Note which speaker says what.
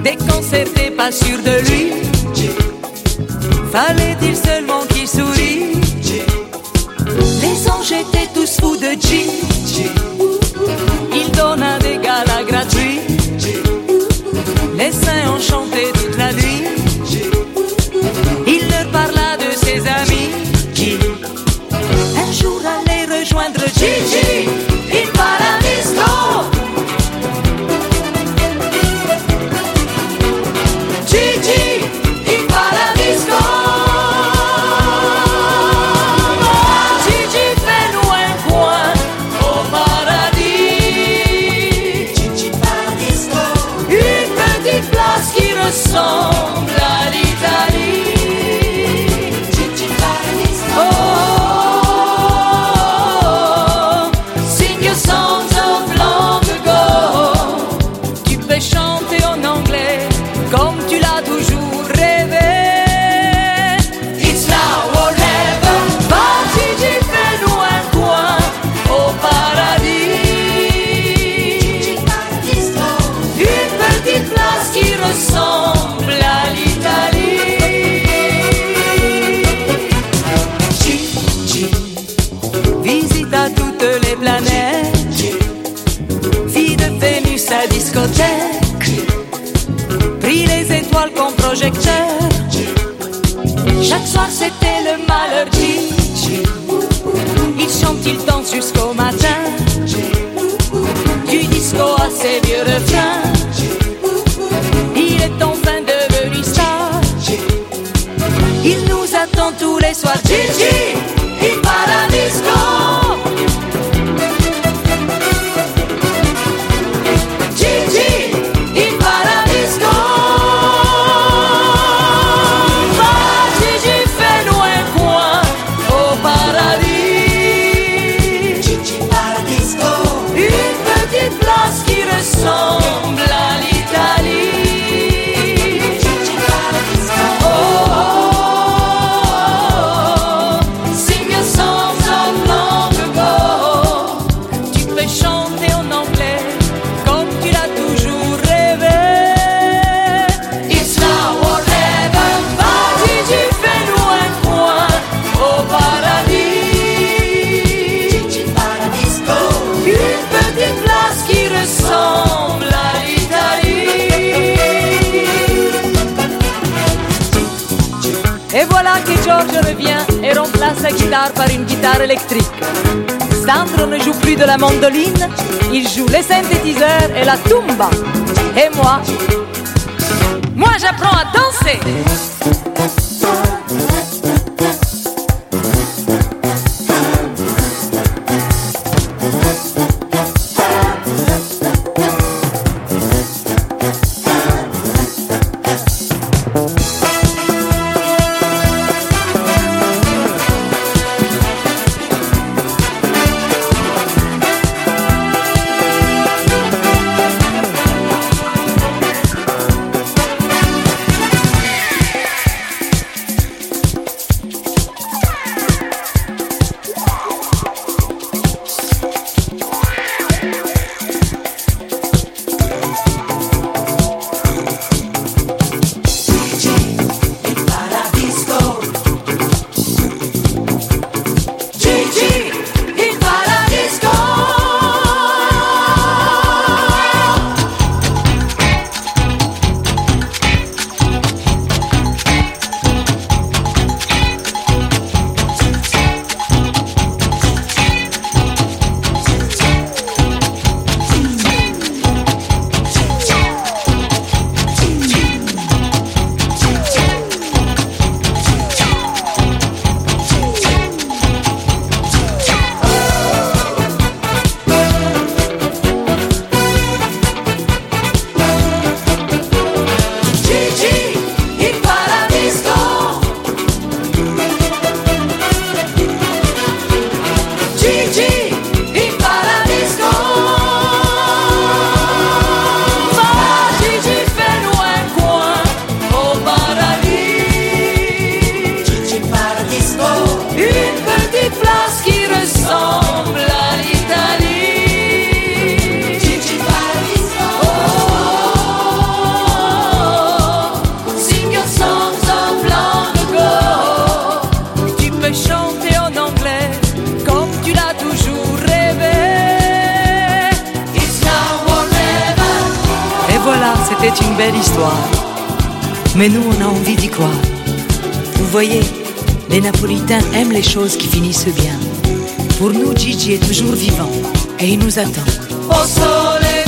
Speaker 1: déconcerté, pas sûr de lui. Fallait-il seulement qu'il sourie? Les anges étaient tous fous de G. Il donna des galas gratuits. Les saints ont chanté toute la nuit. Il leur parla de ses amis qui un jour allaient rejoindre Gigi in Paradiso. Gigi in Paradiso. Gigi fait-nous un coin au paradis. Gigi Paradiso. Une petite place qui ressemble à l'Italie. Gigi Paradiso. Oh, sing your songs of long ago. Tu peux chanter en anglais comme tu l'as toujours rêvé. It's now or never. Va Gigi, fais-nous un coin au paradis. Gigi Paradiso. Une petite place qui ressemble à l'Italie. Gigi visita toutes les planètes. Fille de Vénus à discothèque. Pris les étoiles comme projecteur. Chaque soir c'était le malheur Gigi. Il chante, il danse jusqu'au matin. Du disco à ses vieux refrains. Il est enfin devenu star. Il nous attend tous les soirs. Gigi in Paradiso. Gigi in Paradiso. Va Gigi, fais-nous un coin au paradis. Gigi Paradiso. Une petite place qui ressemble à l'Italie. Gigi Paradiso. Oh, sing your songs of long ago. Tu peux chanter en anglais comme tu l'as toujours rêvé. It's now or never. Va Gigi, fais-nous un coin au paradis. Gigi Paradiso. Une petite place qui ressemble à l'Italie. Et voilà que George revient et remplace la guitare par une guitare électrique. Sandro ne joue plus de la mandoline, il joue les synthétiseurs et la tumba. Et moi j'apprends à danser. une belle histoire. Mais nous, on a envie d'y croire. Vous voyez, les Napolitains aiment les choses qui finissent bien. Pour nous, Gigi est toujours vivant et il nous attend.
Speaker 2: Au soleil.